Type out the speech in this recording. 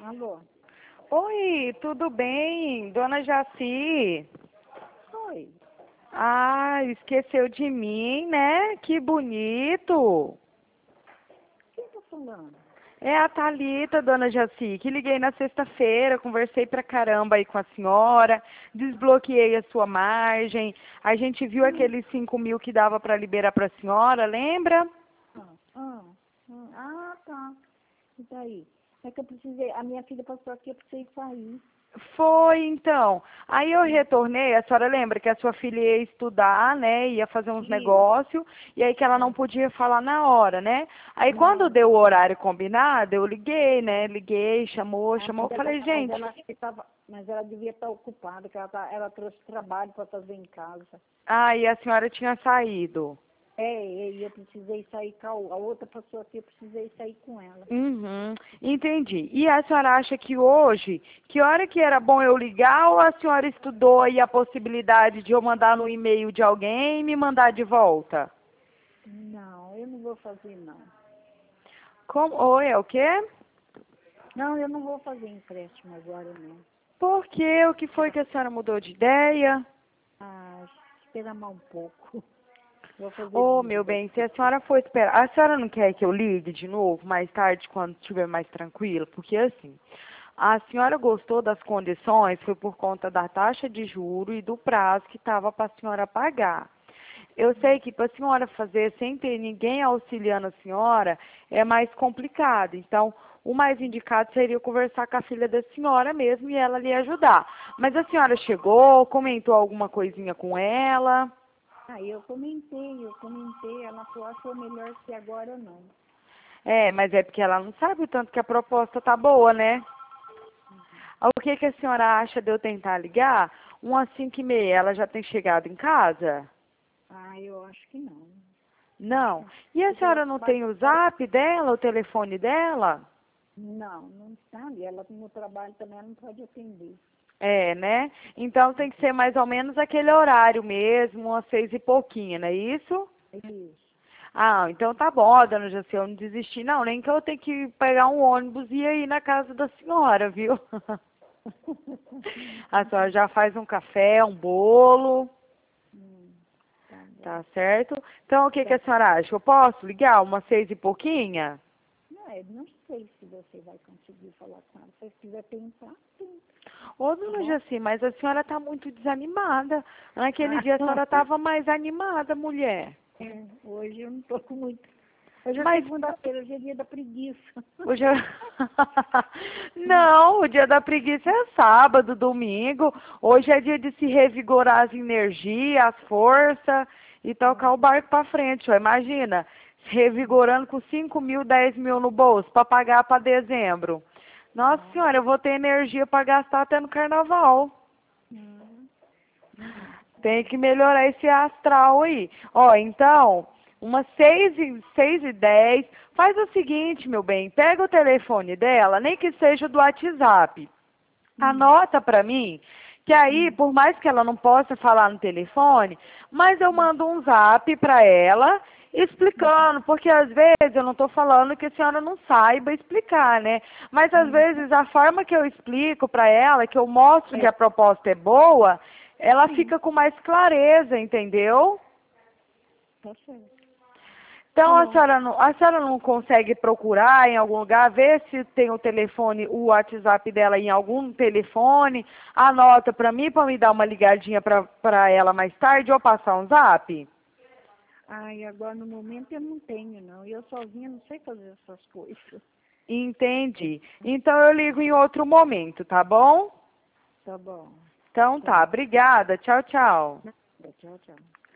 Alô? Oi, tudo bem? Dona Jaci? Oi. Ah, esqueceu de mim, né? Que bonito. Quem tá falando? É a Thalita, dona Jaci, que liguei na sexta-feira, conversei pra caramba aí com a senhora, desbloqueei a sua margem, a gente viu aqueles 5.000 que dava para liberar para a senhora, lembra? Tá. E daí? É que eu precisei, a minha filha passou aqui, eu precisei sair. Foi, então. Aí eu retornei, a senhora lembra que a sua filha ia estudar, né? Ia fazer uns Isso. negócios, e aí que ela não podia falar na hora, né? Aí quando Não. deu o horário combinado, eu liguei, né? Liguei, chamou, eu falei, Mas gente. ela acho que tava, mas ela devia estar ocupada, que ela trouxe trabalho para fazer em casa. Ah, e a senhora tinha saído. E eu precisei sair com a outra passou aqui, eu precisei sair com ela. Uhum, entendi. E a senhora acha que hoje, que hora que era bom eu ligar ou a senhora estudou aí a possibilidade de eu mandar no e-mail de alguém e me mandar de volta? Não, eu não vou fazer não. Como? Oi, é o quê? Não, eu não vou fazer empréstimo agora não. Por quê? O que foi que a senhora mudou de ideia? Ah, espera mais um pouco. Vou fazer Ô, meu dívida. bem, se a senhora for esperar, a senhora não quer que eu ligue de novo mais tarde, quando estiver mais tranquila? Porque assim, a senhora gostou das condições, foi por conta da taxa de juro e do prazo que estava para a senhora pagar. Eu sei que para a senhora fazer sem ter ninguém auxiliando a senhora é mais complicado. Então, o mais indicado seria conversar com a filha da senhora mesmo e ela lhe ajudar. Mas a senhora chegou, comentou alguma coisinha com ela? Eu comentei, ela falou, achou melhor que agora não. É, mas é porque ela não sabe o tanto que a proposta tá boa, né? O que que a senhora acha de eu tentar ligar? Umas 5h30, ela já tem chegado em casa? Eu acho que não. Acho que Não. não. E a Porque ela senhora não tem o zap dela, o telefone dela? não sabe, ela no trabalho também ela não pode atender. É, né? Então tem que ser mais ou menos aquele horário mesmo, umas 6 e pouquinho, não é isso? Isso. Ah, então tá bom, dona Jaci, eu não desisti não, nem que eu tenho que pegar um ônibus e ir aí na casa da senhora, viu? A senhora já faz um café, um bolo, Tá bom. tá certo? Então o que que Tá. a senhora acha? Eu posso ligar umas 6 e pouquinha? Não sei se você vai conseguir falar com ela. Se você quiser tentar, sim. Ô, Tá dona bom? Jaci, mas a senhora tá muito desanimada. Naquele dia a senhora tava mais animada, mulher. Hoje eu não tô com muito. Hoje é Mas segunda-feira, hoje é dia da preguiça. hoje é... Não, o dia da preguiça é sábado, domingo. Hoje é dia de se revigorar as energias, as forças e tocar o barco para frente. Ó. Imagina, se revigorando com 5.000, 10.000 no bolso para pagar para dezembro. Nossa senhora, eu vou ter energia para gastar até no carnaval. Hum, Tem que melhorar esse astral aí. Ó, então, umas 6h10, faz o seguinte, meu bem, pega o telefone dela, nem que seja do WhatsApp. Anota pra mim, que aí, por mais que ela não possa falar no telefone, mas eu mando um zap pra ela explicando, porque às vezes eu não estou falando que a senhora não saiba explicar, né? Mas às vezes a forma que eu explico para ela, que eu mostro que a proposta é boa, ela sim, fica com mais clareza, entendeu? tá certo. Tá Então bom. a senhora não consegue procurar em algum lugar, ver se tem o telefone, o WhatsApp dela em algum telefone, anota para mim, para me dar uma ligadinha para ela mais tarde ou passar um zap? Agora no momento eu não tenho, não. Eu sozinha não sei fazer essas coisas. Entendi. Então eu ligo em outro momento, tá bom? Tá bom. Então tá, Tchau. obrigada. Tchau, tchau. Tchau, tchau.